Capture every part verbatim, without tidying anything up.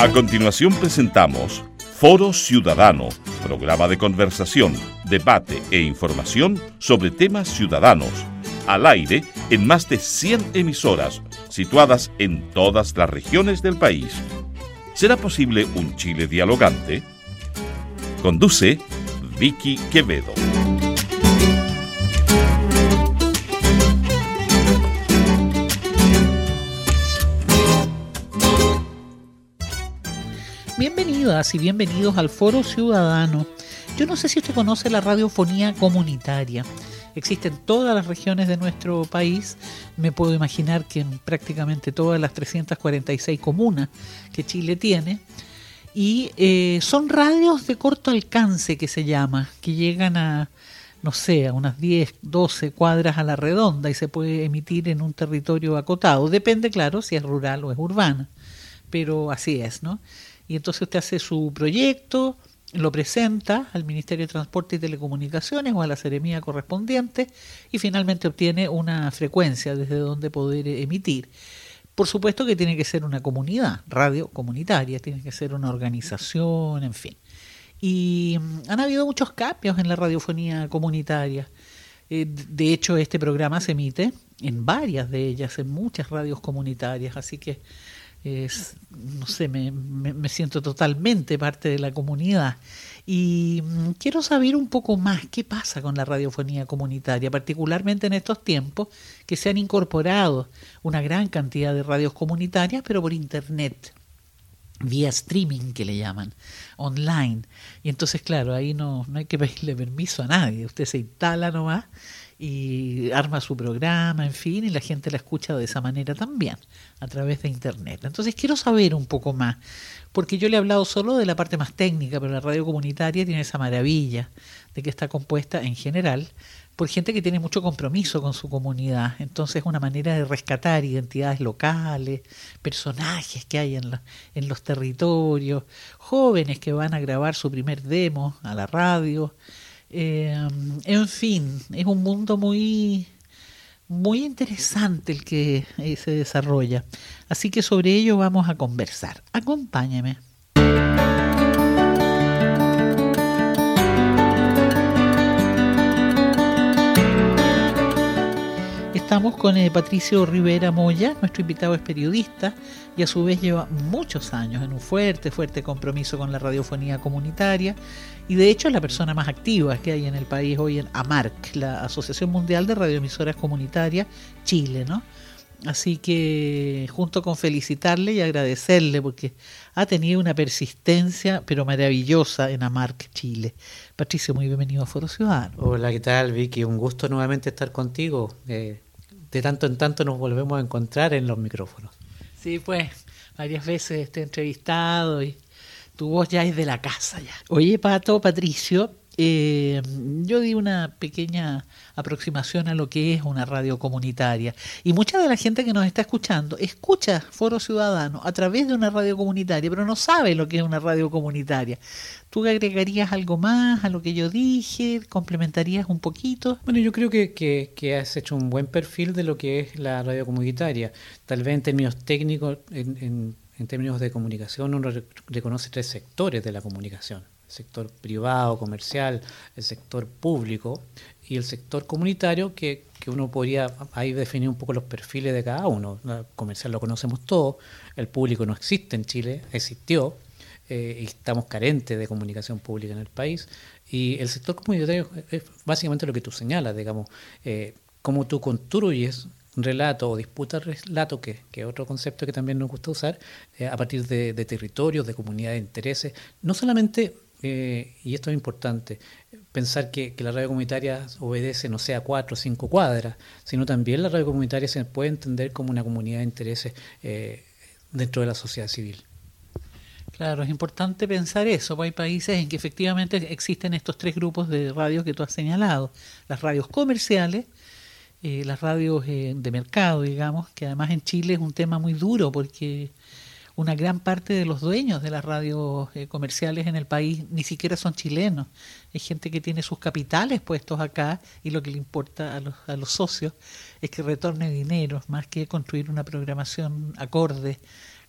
A continuación presentamos Foro Ciudadano, programa de conversación, debate e información sobre temas ciudadanos, al aire en más de cien emisoras, situadas en todas las regiones del país. ¿Será posible un Chile dialogante? Conduce Vicky Quevedo. Bienvenidas y bienvenidos al Foro Ciudadano. Yo no sé si usted conoce la radiofonía comunitaria. Existe en todas las regiones de nuestro país. Me puedo imaginar que en prácticamente todas las trescientas cuarenta y seis comunas que Chile tiene. Y eh, son radios de corto alcance, que se llama, que llegan a, no sé, a unas diez, doce cuadras a la redonda y se puede emitir en un territorio acotado. Depende, claro, si es rural o es urbana, pero así es, ¿no? Y entonces usted hace su proyecto, lo presenta al Ministerio de Transporte y Telecomunicaciones o a la seremía correspondiente y finalmente obtiene una frecuencia desde donde poder emitir. Por supuesto que tiene que ser una comunidad, radio comunitaria, tiene que ser una organización, en fin. Y han habido muchos cambios en la radiofonía comunitaria. Eh, de hecho, este programa se emite en varias de ellas, en muchas radios comunitarias, así que Es, no sé, me, me, me siento totalmente parte de la comunidad y mm, quiero saber un poco más qué pasa con la radiofonía comunitaria, particularmente en estos tiempos que se han incorporado una gran cantidad de radios comunitarias, pero por internet, vía streaming que le llaman, online. Y entonces, claro, ahí no, no hay que pedirle permiso a nadie, usted se instala nomás y arma su programa, en fin, y la gente la escucha de esa manera también, a través de internet. Entonces quiero saber un poco más, porque yo le he hablado solo de la parte más técnica, pero la radio comunitaria tiene esa maravilla de que está compuesta en general por gente que tiene mucho compromiso con su comunidad. Entonces es una manera de rescatar identidades locales, personajes que hay en, la, en los territorios, jóvenes que van a grabar su primer demo a la radio. Eh, en fin, es un mundo muy, muy interesante el que eh, se desarrolla. Así que sobre ello vamos a conversar. Acompáñeme. Estamos con eh, Patricio Rivera Moya, nuestro invitado es periodista y a su vez lleva muchos años en un fuerte, fuerte compromiso con la radiofonía comunitaria y de hecho es la persona más activa que hay en el país hoy en AMARC, la Asociación Mundial de Radioemisoras Comunitarias Chile, ¿no? Así que junto con felicitarle y agradecerle porque ha tenido una persistencia pero maravillosa en AMARC Chile. Patricio, muy bienvenido a Foro Ciudadano. Hola, ¿qué tal, Vicky? Un gusto nuevamente estar contigo. Eh, de tanto en tanto nos volvemos a encontrar en los micrófonos. Sí, pues, varias veces te he entrevistado y tu voz ya es de la casa ya. Oye, Pato, Patricio, eh, yo di una pequeña aproximación a lo que es una radio comunitaria y mucha de la gente que nos está escuchando escucha Foro Ciudadano a través de una radio comunitaria, pero no sabe lo que es una radio comunitaria. ¿Tú agregarías algo más a lo que yo dije? ¿Complementarías un poquito? Bueno, yo creo que, que, que has hecho un buen perfil de lo que es la radio comunitaria. Tal vez en términos técnicos, en, en, en términos de comunicación, uno reconoce tres sectores de la comunicación. El sector privado, comercial, el sector público y el sector comunitario, que, que uno podría ahí definir un poco los perfiles de cada uno. El comercial lo conocemos todos, el público no existe en Chile, existió. Eh, y estamos carentes de comunicación pública en el país, y el sector comunitario es básicamente lo que tú señalas, digamos, eh, cómo tú construyes un relato o disputas relato, que, que es otro concepto que también nos gusta usar, eh, a partir de, de territorios, de comunidades de intereses, no solamente, eh, y esto es importante, pensar que, que la radio comunitaria obedece, no sé, a cuatro o cinco cuadras, sino también la radio comunitaria se puede entender como una comunidad de intereses eh, dentro de la sociedad civil. Claro, es importante pensar eso, porque hay países en que efectivamente existen estos tres grupos de radios que tú has señalado. Las radios comerciales, eh, las radios eh, de mercado, digamos, que además en Chile es un tema muy duro porque una gran parte de los dueños de las radios eh, comerciales en el país ni siquiera son chilenos. Hay gente que tiene sus capitales puestos acá y lo que le importa a los, a los socios es que retorne dinero, más que construir una programación acorde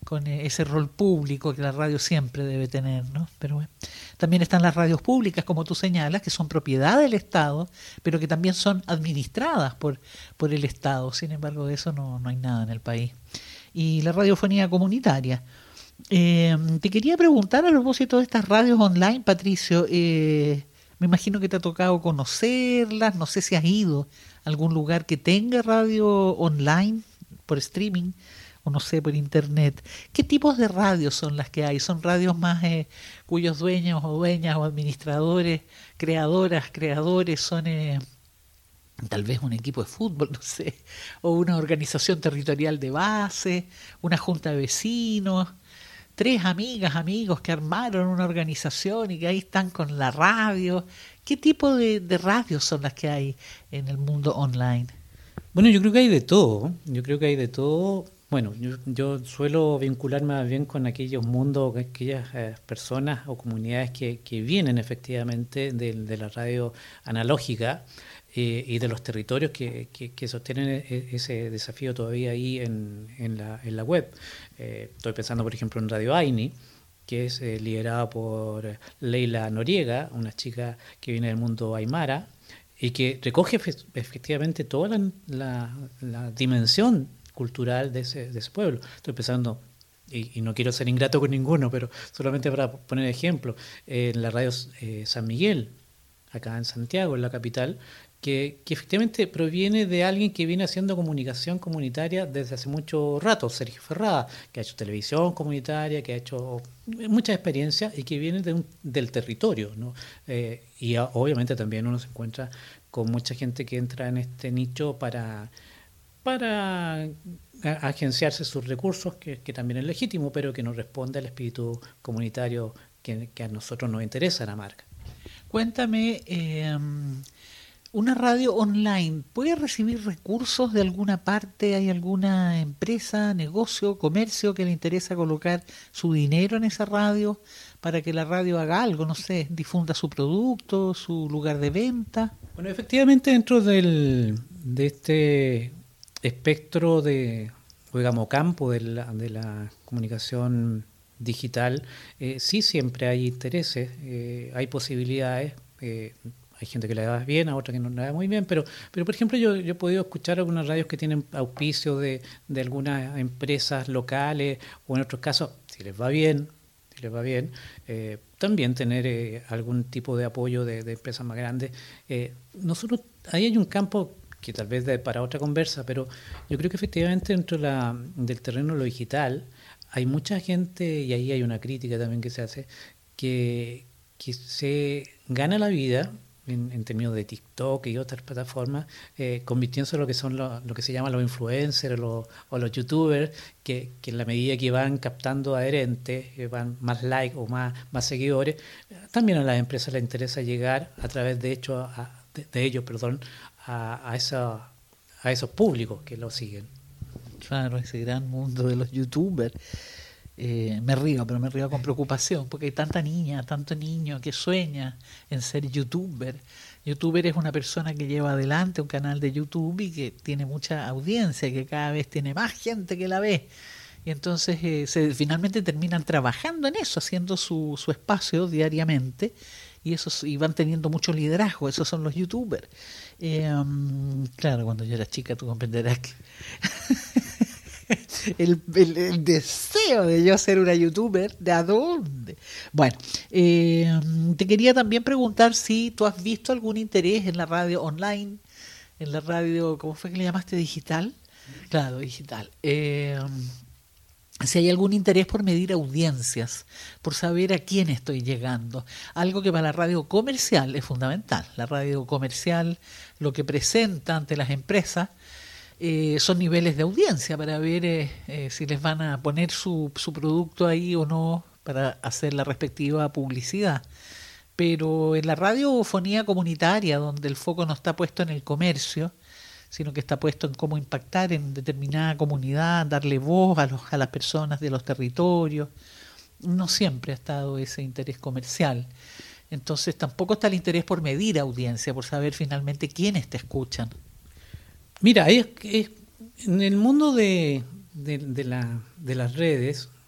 con ese rol público que la radio siempre debe tener, ¿no? Pero bueno, también están las radios públicas, como tú señalas, que son propiedad del Estado, pero que también son administradas por, por el Estado. Sin embargo, de eso no, no hay nada en el país. Y la radiofonía comunitaria. Eh, te quería preguntar a propósito de estas radios online, Patricio, eh, me imagino que te ha tocado conocerlas, no sé si has ido a algún lugar que tenga radio online por streaming, o no sé, por internet. ¿Qué tipos de radios son las que hay? ¿Son radios más eh, cuyos dueños o dueñas o administradores, creadoras, creadores son eh, tal vez un equipo de fútbol, no sé, o una organización territorial de base, una junta de vecinos, tres amigas, amigos que armaron una organización y que ahí están con la radio? ¿Qué tipo de, de radios son las que hay en el mundo online? Bueno, yo creo que hay de todo, yo creo que hay de todo. Bueno, yo, yo suelo vincularme más bien con aquellos mundos, aquellas eh, personas o comunidades que, que vienen efectivamente de, de la radio analógica eh, y de los territorios que, que, que sostienen ese desafío todavía ahí en, en, la, en la web. Eh, estoy pensando, por ejemplo, en Radio Aini, que es eh, liderada por Leila Noriega, una chica que viene del mundo aymara y que recoge efectivamente toda la, la, la dimensión cultural de ese, de ese pueblo. Estoy pensando, y, y no quiero ser ingrato con ninguno, pero solamente para poner ejemplo, eh, en la radio eh, San Miguel, acá en Santiago, en la capital, que, que efectivamente proviene de alguien que viene haciendo comunicación comunitaria desde hace mucho rato, Sergio Ferrada, que ha hecho televisión comunitaria, que ha hecho muchas experiencias y que viene de un, del territorio, ¿no? Eh, y a, obviamente también uno se encuentra con mucha gente que entra en este nicho para... para agenciarse sus recursos, que, que también es legítimo, pero que no responde al espíritu comunitario que, que a nosotros nos interesa la marca. Cuéntame, eh, ¿una radio online puede recibir recursos de alguna parte? ¿Hay alguna empresa, negocio, comercio que le interesa colocar su dinero en esa radio para que la radio haga algo, no sé, difunda su producto, su lugar de venta? Bueno, efectivamente dentro del, de este espectro de, digamos, campo de la, de la comunicación digital, eh, sí siempre hay intereses, eh, hay posibilidades, eh, hay gente que le da bien, a otra que no le da muy bien, pero, pero por ejemplo yo, yo he podido escuchar algunas radios que tienen auspicio de, de algunas empresas locales, o en otros casos, si les va bien, si les va bien, eh, también tener eh, algún tipo de apoyo de, de empresas más grandes. Eh, nosotros, ahí hay un campo que tal vez de, para otra conversa, pero yo creo que efectivamente dentro de la, del terreno de lo digital hay mucha gente, y ahí hay una crítica también que se hace, que, que se gana la vida en, en términos de TikTok y otras plataformas, eh, convirtiéndose en lo que son lo, lo que se llama los influencers lo, o los youtubers, que, que en la medida que van captando adherentes, eh, van más likes o más, más seguidores, también a las empresas les interesa llegar a través de, hecho, a, de, de ellos, perdón, a, a, esa, a esos públicos que lo siguen. Claro, ese gran mundo de los youtubers. Eh, me río, pero me río con preocupación, porque hay tanta niña, tanto niño que sueña en ser youtuber. Youtuber es una persona que lleva adelante un canal de YouTube y que tiene mucha audiencia, que cada vez tiene más gente que la ve. Y entonces eh, se, finalmente terminan trabajando en eso, haciendo su, su espacio diariamente, y esos y van teniendo mucho liderazgo. Esos son los youtubers. Eh, um, claro, cuando yo era chica tú comprenderás que el, el, el deseo de yo ser una youtuber, ¿de a dónde? Bueno, eh, te quería también preguntar si tú has visto algún interés en la radio online, en la radio, ¿cómo fue que le llamaste? ¿Digital? Claro, digital. Eh, si hay algún interés por medir audiencias, por saber a quién estoy llegando. Algo que para la radio comercial es fundamental. La radio comercial, lo que presenta ante las empresas, eh, son niveles de audiencia para ver eh, eh, si les van a poner su, su producto ahí o no para hacer la respectiva publicidad. Pero en la radiofonía comunitaria, donde el foco no está puesto en el comercio, sino que está puesto en cómo impactar en determinada comunidad, darle voz a, los, a las personas de los territorios. No siempre ha estado ese interés comercial. Entonces tampoco está el interés por medir audiencia, por saber finalmente quiénes te escuchan. Mira, es, es, en el mundo de, de, de, la, de las redes,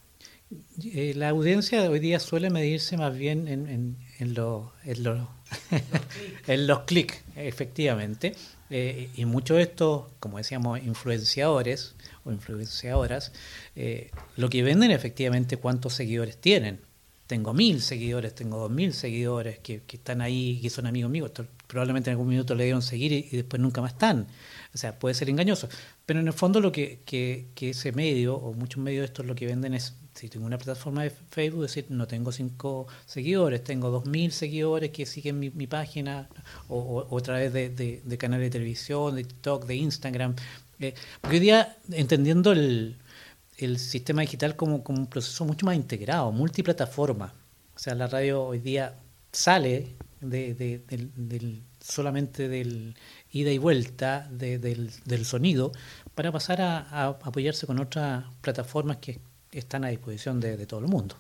Eh, la audiencia hoy día suele medirse más bien en, en, en, lo, en, lo, en los clics, efectivamente. Eh, y muchos de estos, como decíamos, influenciadores o influenciadoras, eh, lo que venden efectivamente cuántos seguidores tienen. Tengo mil seguidores, tengo dos mil seguidores que, que están ahí, que son amigos míos. Probablemente en algún minuto le dieron seguir y, y después nunca más están. O sea, puede ser engañoso. Pero en el fondo lo que, que, que ese medio, o muchos medios de estos, lo que venden es, si tengo una plataforma de Facebook, decir, no tengo cinco seguidores, tengo dos mil seguidores que siguen mi, mi página, o, o, o a través de, de, de canales de televisión, de TikTok, de Instagram. Eh, porque hoy día, entendiendo el... el sistema digital como, como un proceso mucho más integrado, multiplataforma. O sea, la radio hoy día sale de, de, del, del, solamente del ida y vuelta de, del, del sonido para pasar a, a apoyarse con otras plataformas que están a disposición de, de todo el mundo.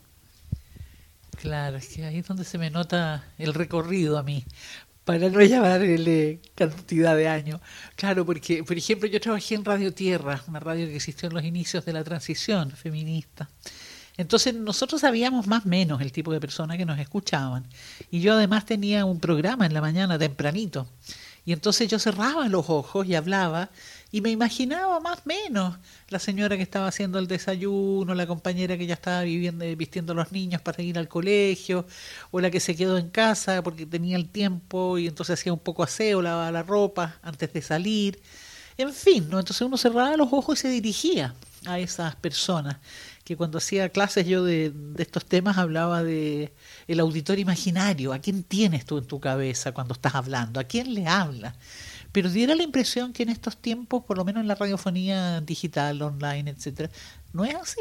Claro, es que ahí es donde se me nota el recorrido a mí, para no llamarle cantidad de años. Claro, porque, por ejemplo, yo trabajé en Radio Tierra, una radio que existió en los inicios de la transición feminista. Entonces nosotros sabíamos más o menos el tipo de personas que nos escuchaban. Y yo además tenía un programa en la mañana tempranito. Y entonces yo cerraba los ojos y hablaba y me imaginaba más o menos la señora que estaba haciendo el desayuno, la compañera que ya estaba viviendo, vistiendo a los niños para ir al colegio, o la que se quedó en casa porque tenía el tiempo y entonces hacía un poco aseo, lavaba la ropa antes de salir. En fin, ¿no? Entonces uno cerraba los ojos y se dirigía a esas personas, que cuando hacía clases yo de, de estos temas hablaba de el auditor imaginario. ¿A quién tienes tú en tu cabeza cuando estás hablando? ¿A quién le hablas? Pero diera la impresión que en estos tiempos, por lo menos en la radiofonía digital, online, etcétera, no es así.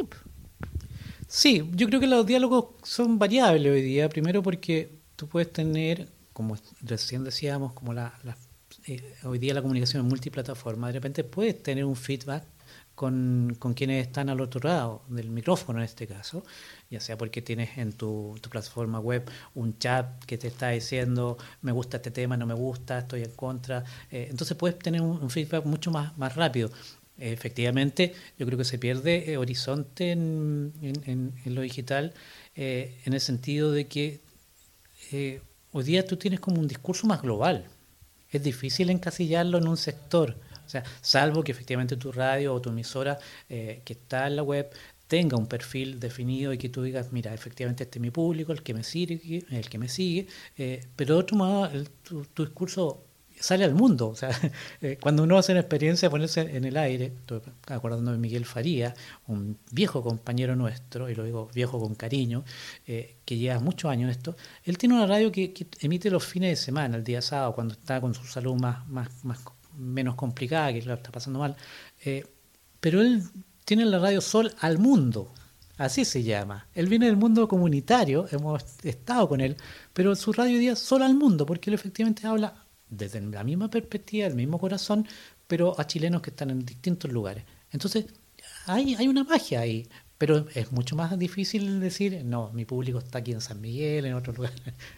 Sí, yo creo que los diálogos son variables hoy día. Primero porque tú puedes tener, como recién decíamos, como la, la eh, hoy día la comunicación es multiplataforma, de repente puedes tener un feedback con, con quienes están al otro lado del micrófono en este caso, ya sea porque tienes en tu, tu plataforma web un chat que te está diciendo me gusta este tema, no me gusta, estoy en contra, eh, entonces puedes tener un, un feedback mucho más, más rápido. Eh, efectivamente, yo creo que se pierde eh, horizonte en, en, en, en lo digital, eh, en el sentido de que eh, hoy día tú tienes como un discurso más global. Es difícil encasillarlo en un sector. O sea, salvo que efectivamente tu radio o tu emisora eh, que está en la web tenga un perfil definido y que tú digas, mira, efectivamente este es mi público, el que me sigue, el que me sigue, eh, pero de otro modo el, tu, tu discurso sale al mundo. O sea, eh, cuando uno hace una experiencia de ponerse en el aire, estoy acordando de Miguel Faría, un viejo compañero nuestro, y lo digo viejo con cariño, eh, que lleva muchos años en esto, él tiene una radio que, que emite los fines de semana, el día sábado, cuando está con su salud más, más, más menos complicada, que lo está pasando mal, eh, pero él tiene la radio Sol al Mundo, así se llama. Él viene del mundo comunitario, hemos estado con él, pero su radio hoy día es Sol al Mundo, porque él efectivamente habla desde la misma perspectiva, el mismo corazón, pero a chilenos que están en distintos lugares. Entonces, hay, hay una magia ahí, pero es mucho más difícil decir, no, mi público está aquí en San Miguel, en otro lugar.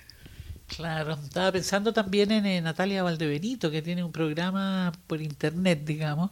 Claro, estaba pensando también en eh, Natalia Valdebenito, que tiene un programa por internet, digamos,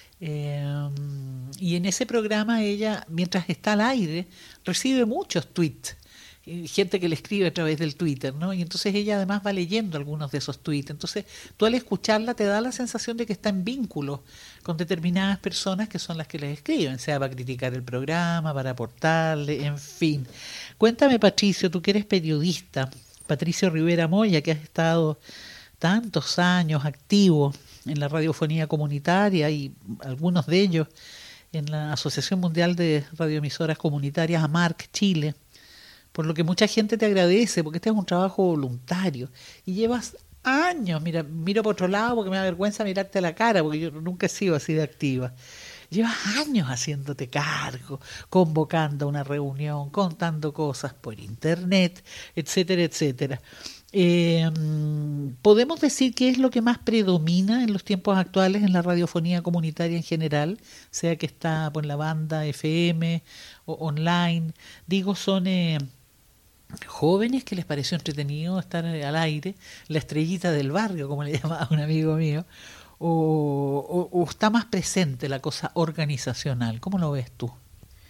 eh, y en ese programa ella, mientras está al aire, recibe muchos tweets, gente que le escribe a través del Twitter, ¿no? Y entonces ella además va leyendo algunos de esos tweets. Entonces tú al escucharla te da la sensación de que está en vínculo con determinadas personas que son las que les escriben, sea para criticar el programa, para aportarle, en fin. Cuéntame, Patricio, tú que eres periodista, Patricio Rivera Moya, que has estado tantos años activo en la radiofonía comunitaria y algunos de ellos en la Asociación Mundial de Radioemisoras Comunitarias, AMARC Chile, por lo que mucha gente te agradece, porque este es un trabajo voluntario y llevas años, mira, miro por otro lado porque me da vergüenza mirarte a la cara, porque yo nunca he sido así de activa. Llevas años haciéndote cargo, convocando a una reunión, contando cosas por internet, etcétera, etcétera. Eh, ¿Podemos decir qué es lo que más predomina en los tiempos actuales en la radiofonía comunitaria en general, sea que está por la banda F M o online? Digo, son eh, jóvenes que les pareció entretenido estar al aire, la estrellita del barrio, como le llamaba un amigo mío, o, o, o está más presente la cosa organizacional. ¿Cómo lo ves tú?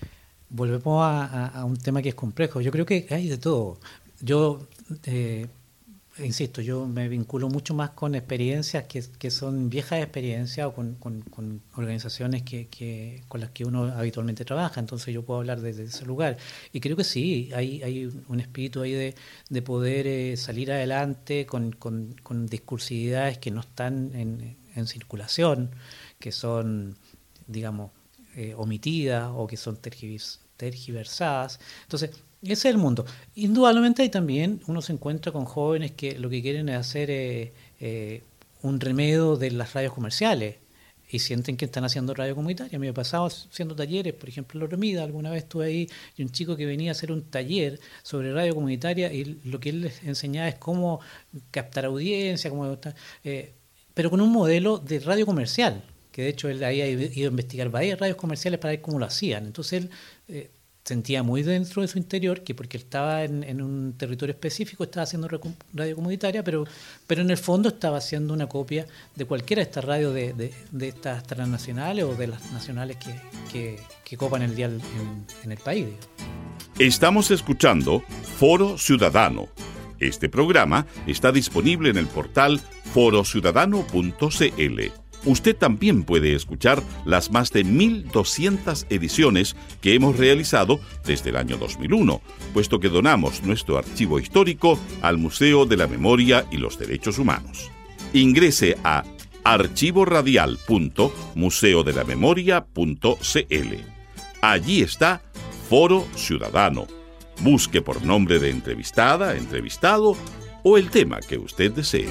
volvemos a, a, a un tema que es complejo. Yo creo que hay de todo. Yo, eh, insisto, yo me vinculo mucho más con experiencias que, que son viejas experiencias o con, con, con organizaciones que, que, con las que uno habitualmente trabaja. Entonces yo puedo hablar desde ese lugar. Y creo que sí, hay, hay un espíritu ahí de, de poder eh, salir adelante con, con, con discursividades que no están en, en circulación, que son, digamos, eh, omitidas o que son tergivers, tergiversadas. Entonces, ese es el mundo. Indudablemente hay también, uno se encuentra con jóvenes que lo que quieren es hacer eh, eh, un remedio de las radios comerciales y sienten que están haciendo radio comunitaria. A mí me ha pasado haciendo talleres, por ejemplo, en La Hormida, alguna vez estuve ahí y un chico que venía a hacer un taller sobre radio comunitaria y lo que él les enseñaba es cómo captar audiencia, cómo, eh, pero con un modelo de radio comercial, que de hecho él había ido a investigar varias radios comerciales para ver cómo lo hacían. Entonces él eh, sentía muy dentro de su interior que porque él estaba en, en un territorio específico estaba haciendo radio comunitaria, pero, pero en el fondo estaba haciendo una copia de cualquiera de estas radios de, de, de estas transnacionales o de las nacionales que, que, que copan el dial en, en el país. Estamos escuchando Foro Ciudadano. Este programa está disponible en el portal foro ciudadano punto c l. Usted también puede escuchar las más de mil doscientas ediciones que hemos realizado desde el año dos mil uno, puesto que donamos nuestro archivo histórico al Museo de la Memoria y los Derechos Humanos. Ingrese a archivo radial punto museo de la memoria punto c l. Allí está Foro Ciudadano. Busque por nombre de entrevistada, entrevistado o el tema que usted desee.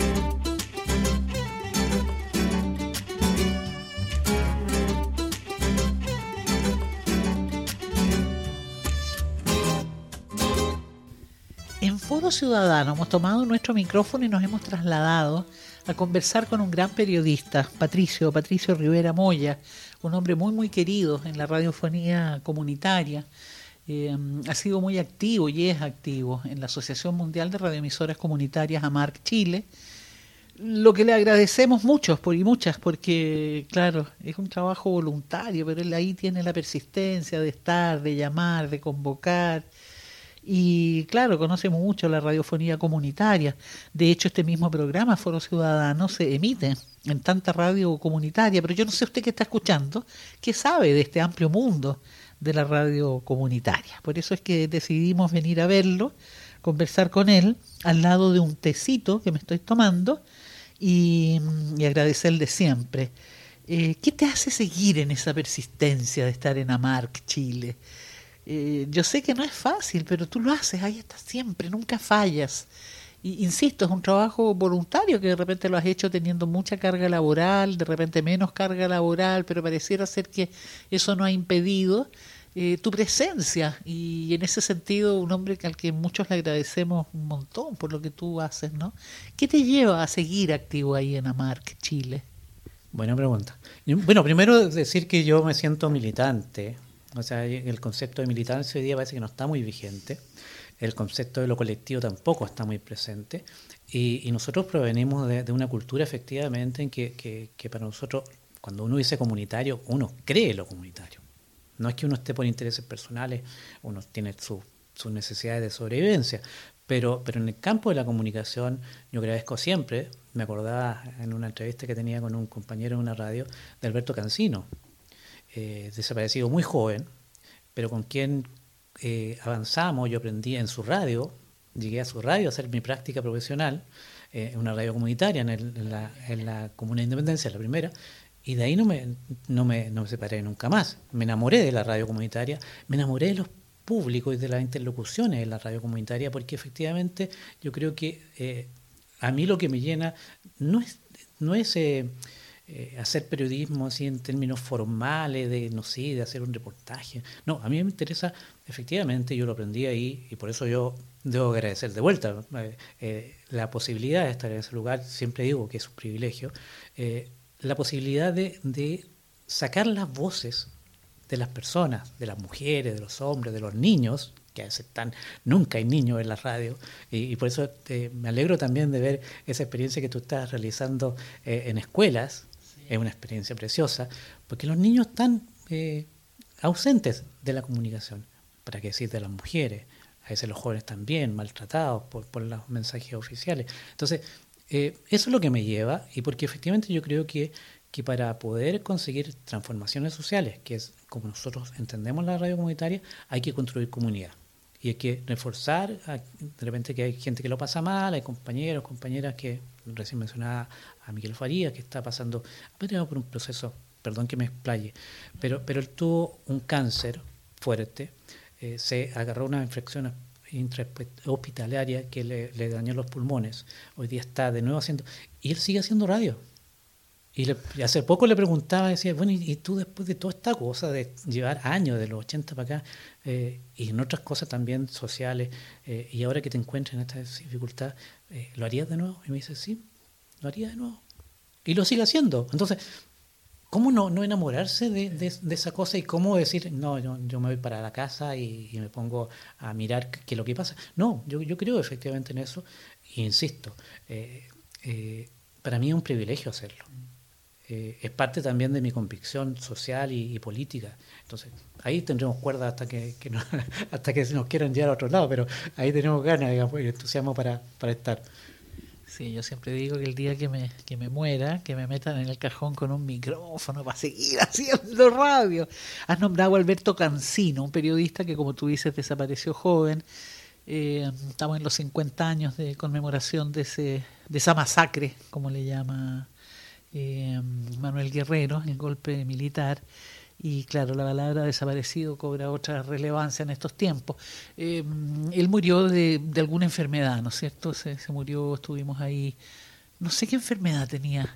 En Foro Ciudadano hemos tomado nuestro micrófono y nos hemos trasladado a conversar con un gran periodista, Patricio, Patricio Rivera Moya, un hombre muy muy querido en la radiofonía comunitaria. Eh, ha sido muy activo y es activo en la Asociación Mundial de Radioemisoras Comunitarias AMARC Chile, lo que le agradecemos muchos por, y muchas porque, claro, es un trabajo voluntario, pero él ahí tiene la persistencia de estar, de llamar, de convocar. Y claro, conoce mucho la radiofonía comunitaria. De hecho, este mismo programa, Foro Ciudadano, se emite en tanta radio comunitaria, pero yo no sé usted que está escuchando, ¿qué sabe de este amplio mundo de la radio comunitaria? Por eso es que decidimos venir a verlo, conversar con él, al lado de un tecito que me estoy tomando, y, y agradecerle siempre. Eh, ¿Qué te hace seguir en esa persistencia de estar en AMARC Chile? Eh, yo sé que no es fácil, pero tú lo haces, ahí estás siempre, nunca fallas. Y, insisto, es un trabajo voluntario que de repente lo has hecho teniendo mucha carga laboral, de repente menos carga laboral, pero pareciera ser que eso no ha impedido eh, tu presencia. Y en ese sentido, un hombre al que muchos le agradecemos un montón por lo que tú haces, ¿no? ¿Qué te lleva a seguir activo ahí en AMARC Chile? Buena pregunta. Bueno, primero decir que yo me siento militante. O sea, el concepto de militancia hoy día parece que no está muy vigente. El concepto de lo colectivo tampoco está muy presente. Y, y nosotros provenimos de, de una cultura, efectivamente, en que, que, que para nosotros, cuando uno dice comunitario, uno cree lo comunitario. No es que uno esté por intereses personales, uno tiene sus su necesidades de sobrevivencia. Pero, pero en el campo de la comunicación, yo agradezco siempre, me acordaba en una entrevista que tenía con un compañero en una radio, de Alberto Cancino, Eh, desaparecido muy joven, pero con quien eh, avanzamos, yo aprendí en su radio, llegué a su radio a hacer mi práctica profesional, eh, en una radio comunitaria en, el, en, la, en la Comuna de Independencia, la primera, y de ahí no me, no, me, no me separé nunca más. Me enamoré de la radio comunitaria, me enamoré de los públicos y de las interlocuciones de la radio comunitaria, porque efectivamente yo creo que eh, a mí lo que me llena no es... No es eh, Eh, hacer periodismo así en términos formales, de no sé, de hacer un reportaje. No, a mí me interesa, efectivamente, yo lo aprendí ahí y por eso yo debo agradecer de vuelta eh, eh, la posibilidad de estar en ese lugar, siempre digo que es un privilegio, eh, la posibilidad de, de sacar las voces de las personas, de las mujeres, de los hombres, de los niños, que a veces están, nunca hay niños en la radio, y, y por eso eh, me alegro también de ver esa experiencia que tú estás realizando eh, en escuelas. Es una experiencia preciosa, porque los niños están, eh, ausentes de la comunicación, para qué decir de las mujeres, a veces los jóvenes también, maltratados por, por los mensajes oficiales. Entonces, eh, eso es lo que me lleva, y porque efectivamente yo creo que, que para poder conseguir transformaciones sociales, que es como nosotros entendemos la radio comunitaria, hay que construir comunidad. Y hay que reforzar, de repente que hay gente que lo pasa mal, hay compañeros, compañeras que, recién mencionaba a Miguel Farías, que está pasando por un proceso, perdón que me explaye, pero, pero él tuvo un cáncer fuerte, eh, se agarró una infección intrahospitalaria que le, le dañó los pulmones, hoy día está de nuevo haciendo, y él sigue haciendo radio. Y, le, y hace poco le preguntaba, decía, bueno, ¿y, y tú después de toda esta cosa de llevar años, de los ochenta para acá, eh, y en otras cosas también sociales, eh, y ahora que te encuentras en esta dificultad, eh, ¿lo harías de nuevo? Y me dice, sí, lo haría de nuevo. Y lo sigue haciendo. Entonces, ¿cómo no, no enamorarse de, de, de esa cosa y cómo decir, no, yo, yo me voy para la casa y, y me pongo a mirar qué es lo que pasa? No, yo, yo creo efectivamente en eso, e insisto, eh, eh, para mí es un privilegio hacerlo. Eh, es parte también de mi convicción social y, y política. Entonces, ahí tendremos cuerda hasta que, que no, hasta que nos quieran llevar a otro lado, pero ahí tenemos ganas, digamos, y entusiasmo para, para estar. Sí, yo siempre digo que el día que me, que me muera, que me metan en el cajón con un micrófono para seguir haciendo radio. Has nombrado a Alberto Cancino, un periodista que, como tú dices, desapareció joven. Eh, estamos en los cincuenta años de conmemoración de, ese, de esa masacre, como le llama Eh, Manuel Guerrero, el golpe militar, y claro, la palabra desaparecido cobra otra relevancia en estos tiempos. Eh, él murió de, de alguna enfermedad, ¿no es cierto? Se, se murió, estuvimos ahí, no sé qué enfermedad tenía.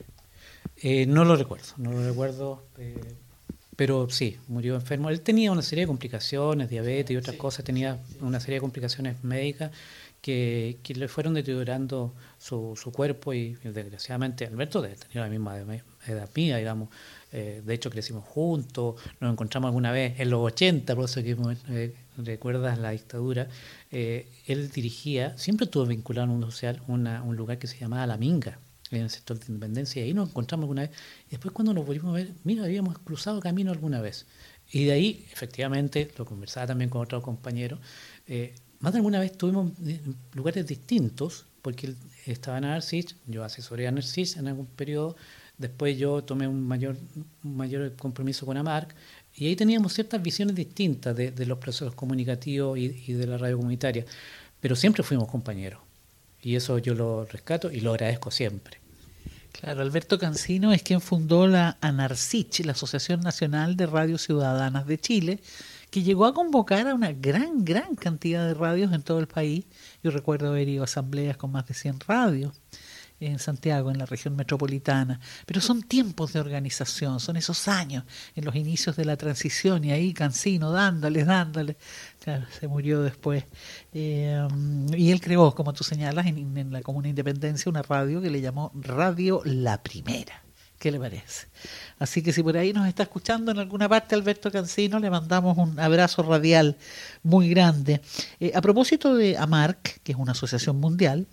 Eh, no lo recuerdo, no lo recuerdo, eh, pero sí, murió enfermo. Él tenía una serie de complicaciones, diabetes y otras sí, cosas, tenía sí, sí. una serie de complicaciones médicas que, que le fueron deteriorando su, su cuerpo y, y desgraciadamente Alberto tenía la misma edad mía, digamos. Eh, de hecho crecimos juntos, nos encontramos alguna vez en los ochenta, por eso que eh, recuerdas la dictadura. Eh, él dirigía, siempre estuvo vinculado en un social, una, un lugar que se llamaba La Minga, en el sector de Independencia, y ahí nos encontramos alguna vez. Y después cuando nos volvimos a ver, mira, habíamos cruzado camino alguna vez. Y de ahí, efectivamente, lo conversaba también con otros compañeros, eh, más de alguna vez estuvimos en lugares distintos, porque él estaba en Narcis, yo asesoré a Narcis en algún periodo, después yo tomé un mayor, un mayor compromiso con AMARC, y ahí teníamos ciertas visiones distintas de, de los procesos comunicativos y, y de la radio comunitaria, pero siempre fuimos compañeros, y eso yo lo rescato y lo agradezco siempre. Claro, Alberto Cancino es quien fundó la ANARCICH, la Asociación Nacional de Radios Ciudadanas de Chile, que llegó a convocar a una gran, gran cantidad de radios en todo el país. Yo recuerdo haber ido a asambleas con más de cien radios en Santiago, en la región metropolitana. Pero son tiempos de organización, son esos años, en los inicios de la transición, y ahí Cancino dándole, dándole. Claro, se murió después. Eh, y él creó, como tú señalas, en, en la Comuna Independencia, una radio que le llamó Radio La Primera. ¿Qué le parece? Así que si por ahí nos está escuchando en alguna parte Alberto Cancino, le mandamos un abrazo radial muy grande. Eh, a propósito de AMARC, que es una asociación mundial,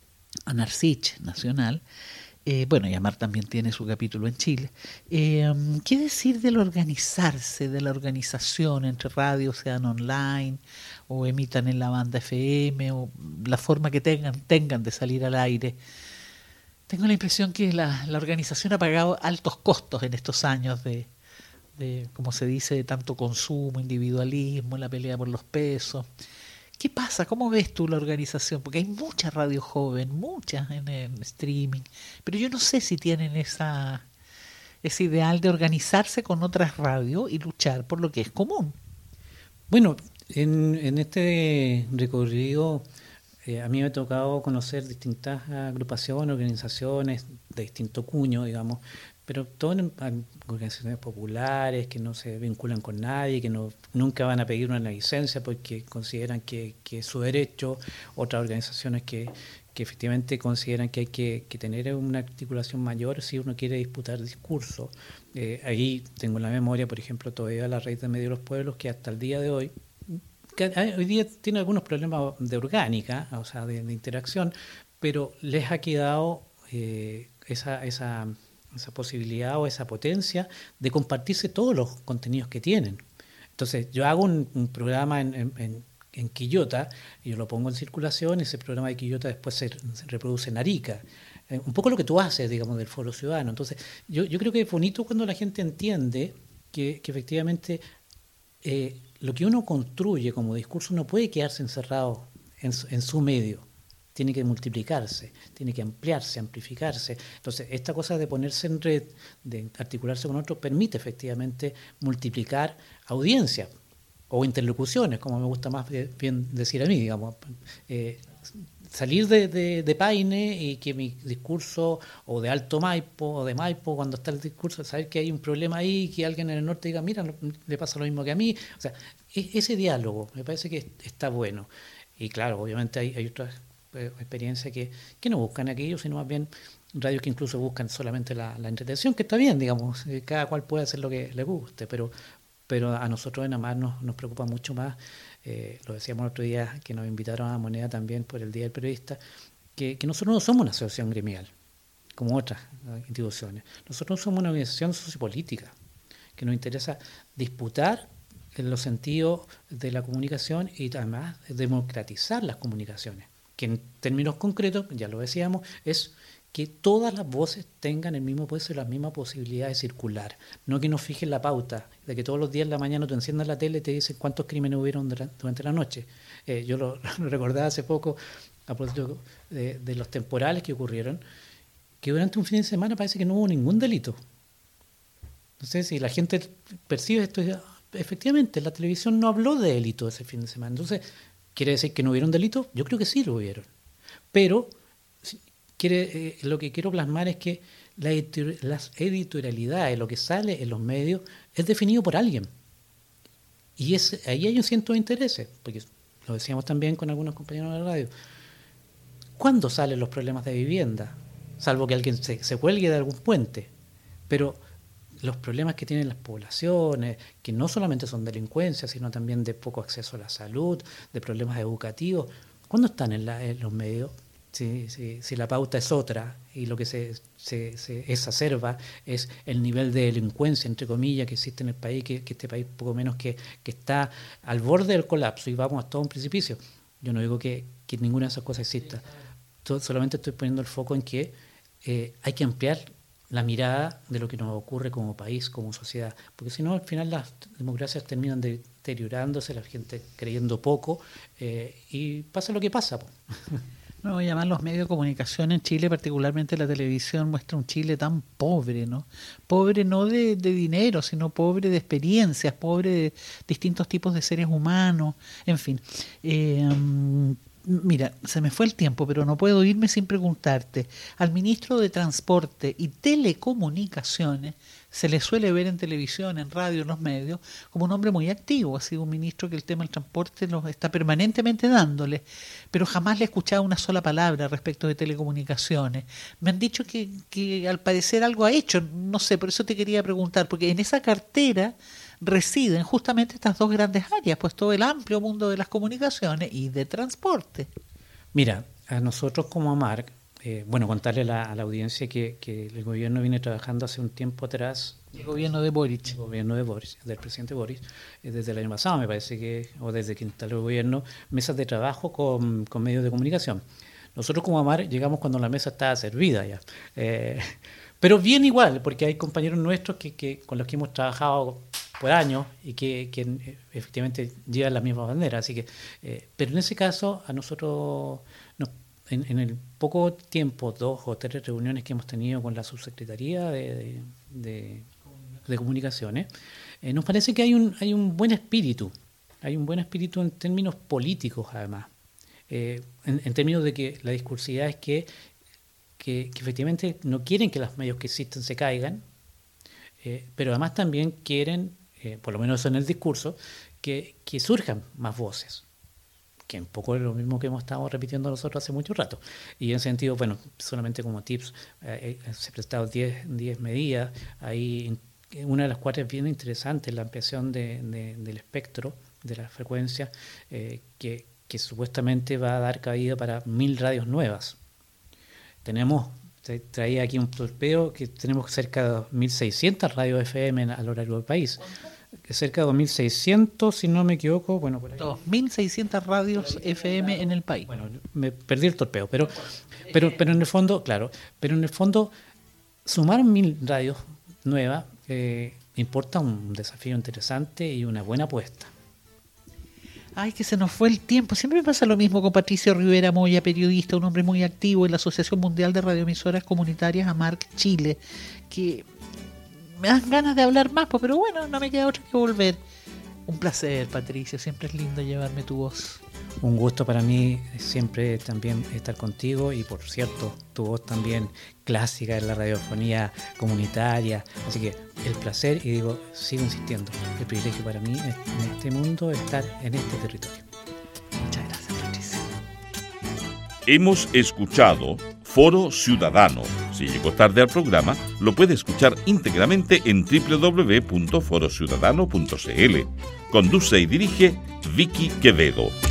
ANARCICH nacional, eh, bueno, y AMARC también tiene su capítulo en Chile. Eh, ¿Qué decir del organizarse, de la organización entre radios, sean online o emitan en la banda F M, o la forma que tengan, tengan de salir al aire? Tengo la impresión que la, la organización ha pagado altos costos en estos años de, de, como se dice, de tanto consumo, individualismo, la pelea por los pesos. ¿Qué pasa? ¿Cómo ves tú la organización? Porque hay mucha radio joven, muchas en el streaming, pero yo no sé si tienen esa, ese ideal de organizarse con otras radios y luchar por lo que es común. Bueno, en, en este recorrido eh, a mí me ha tocado conocer distintas agrupaciones, organizaciones de distinto cuño, digamos, pero todas organizaciones populares que no se vinculan con nadie, que no nunca van a pedir una licencia porque consideran que, que es su derecho, otras organizaciones que, que efectivamente consideran que hay que, que tener una articulación mayor si uno quiere disputar discurso. Eh, ahí tengo en la memoria, por ejemplo, todavía la Red de Medios de los Pueblos, que hasta el día de hoy, que hoy día tiene algunos problemas de orgánica, o sea, de, de interacción, pero les ha quedado eh, esa... esa esa posibilidad o esa potencia de compartirse todos los contenidos que tienen. Entonces, yo hago un, un programa en, en, en, en Quillota, y yo lo pongo en circulación, y ese programa de Quillota después se, se reproduce en Arica. Eh, un poco lo que tú haces, digamos, del Foro Ciudadano. Entonces, yo, yo creo que es bonito cuando la gente entiende que, que efectivamente eh, lo que uno construye como discurso no puede quedarse encerrado en su, en su medio. Tiene que multiplicarse, tiene que ampliarse, amplificarse. Entonces, esta cosa de ponerse en red, de articularse con otros, permite efectivamente multiplicar audiencia o interlocuciones, como me gusta más bien decir a mí, digamos. Eh, salir de, de, de Paine y que mi discurso, o de Alto Maipo, o de Maipo, cuando está el discurso, saber que hay un problema ahí, que alguien en el norte diga, mira, le pasa lo mismo que a mí. O sea, ese diálogo me parece que está bueno. Y claro, obviamente hay, hay otras experiencias que, que no buscan aquello, sino más bien radios que incluso buscan solamente la, la entretención, que está bien, digamos, cada cual puede hacer lo que le guste, pero, pero a nosotros en AMAR nos, nos preocupa mucho más, eh, lo decíamos el otro día que nos invitaron a Moneda también por el Día del Periodista, que, que nosotros no somos una asociación gremial, como otras instituciones, nosotros somos una organización sociopolítica, que nos interesa disputar en los sentidos de la comunicación y además democratizar las comunicaciones, que en términos concretos, ya lo decíamos, es que todas las voces tengan el mismo peso y la misma posibilidad de circular. No que nos fijen la pauta, de que todos los días en la mañana tú enciendas la tele y te dicen cuántos crímenes hubieron durante la noche. Eh, yo lo, lo recordaba hace poco, a propósito de, de los temporales que ocurrieron, que durante un fin de semana parece que no hubo ningún delito. No sé si la gente percibe esto, efectivamente, la televisión no habló de delito ese fin de semana. Entonces, ¿quiere decir que no hubieron delitos? Yo creo que sí lo hubieron. Pero quiere, eh, lo que quiero plasmar es que la editor, las editorialidades, lo que sale en los medios, es definido por alguien. Y es, ahí hay un ciento de intereses, porque lo decíamos también con algunos compañeros de la radio. ¿Cuándo salen los problemas de vivienda? Salvo que alguien se, se cuelgue de algún puente. Pero los problemas que tienen las poblaciones, que no solamente son delincuencia, sino también de poco acceso a la salud, de problemas educativos, ¿cuándo están en, la, en los medios? Si, si, si la pauta es otra y lo que se, se, se exacerba es el nivel de delincuencia, entre comillas, que existe en el país, que, que este país poco menos que, que está al borde del colapso y vamos a todo un precipicio. Yo no digo que, que ninguna de esas cosas exista, todo, solamente estoy poniendo el foco en que eh, hay que ampliar la mirada de lo que nos ocurre como país, como sociedad, porque si no al final las democracias terminan deteriorándose, la gente creyendo poco eh, y pasa lo que pasa. No voy a llamar los medios de comunicación en Chile, particularmente la televisión, muestra un Chile tan pobre, ¿no? Pobre no de, de dinero, sino pobre de experiencias, pobre de distintos tipos de seres humanos, en fin. Eh, Mira, se me fue el tiempo, pero no puedo irme sin preguntarte. Al ministro de Transporte y Telecomunicaciones se le suele ver en televisión, en radio, en los medios, como un hombre muy activo. Ha sido un ministro que el tema del transporte lo está permanentemente dándole, pero jamás le he escuchado una sola palabra respecto de telecomunicaciones. Me han dicho que, que al parecer algo ha hecho, no sé, por eso te quería preguntar, porque en esa cartera residen justamente estas dos grandes áreas, pues todo el amplio mundo de las comunicaciones y de transporte. Mira, a nosotros como AMAR, eh, bueno, contarle a la, a la audiencia que, que el gobierno viene trabajando hace un tiempo atrás. El gobierno de Boric. El gobierno de Boric, del presidente Boric, eh, desde el año pasado me parece que, o desde que instaló el gobierno, mesas de trabajo con, con medios de comunicación. Nosotros como AMAR llegamos cuando la mesa estaba servida ya. Eh, pero bien igual, porque hay compañeros nuestros que, que con los que hemos trabajado por años y que, que efectivamente llevan la misma bandera. Así que, eh, pero en ese caso, a nosotros, nos, en, en el poco tiempo, dos o tres reuniones que hemos tenido con la subsecretaría de, de, de, de comunicaciones, eh, nos parece que hay un, hay un buen espíritu, hay un buen espíritu en términos políticos además, eh, en, en términos de que la discursividad es que, que, que efectivamente no quieren que los medios que existen se caigan, eh, pero además también quieren, Eh, por lo menos en el discurso, que, que surjan más voces, que un poco es lo mismo que hemos estado repitiendo nosotros hace mucho rato. Y en ese sentido, bueno, solamente como tips, eh, se prestaron diez medidas, ahí una de las cuales es bien interesante, la ampliación de, de, del espectro, de las frecuencias, eh, que, que supuestamente va a dar cabida para mil radios nuevas. Tenemos... Traía aquí un torpeo que tenemos cerca de mil seiscientas radios F M a lo largo del país. cerca de dos mil seiscientos, si no me equivoco. Bueno, por ahí. dos mil seiscientas radios F M en el país. Bueno, me perdí el torpeo, pero, pero, pero en el fondo, claro, pero en el fondo, sumar mil radios nuevas eh, importa un desafío interesante y una buena apuesta. Ay, que se nos fue el tiempo. Siempre me pasa lo mismo con Patricio Rivera Moya, periodista, un hombre muy activo en la Asociación Mundial de Radioemisoras Comunitarias AMARC Chile, que me dan ganas de hablar más, pero bueno, no me queda otra que volver. Un placer, Patricio, siempre es lindo llevarme tu voz. Un gusto para mí siempre también estar contigo y, por cierto, tu voz también clásica en la radiofonía comunitaria. Así que el placer, y digo, sigo insistiendo, el privilegio para mí en este mundo estar en este territorio. Muchas gracias, Patricio. Hemos escuchado Foro Ciudadano. Si llegó tarde al programa, lo puede escuchar íntegramente en doble u doble u doble u punto foro ciudadano punto c l. Conduce y dirige Vicky Quevedo.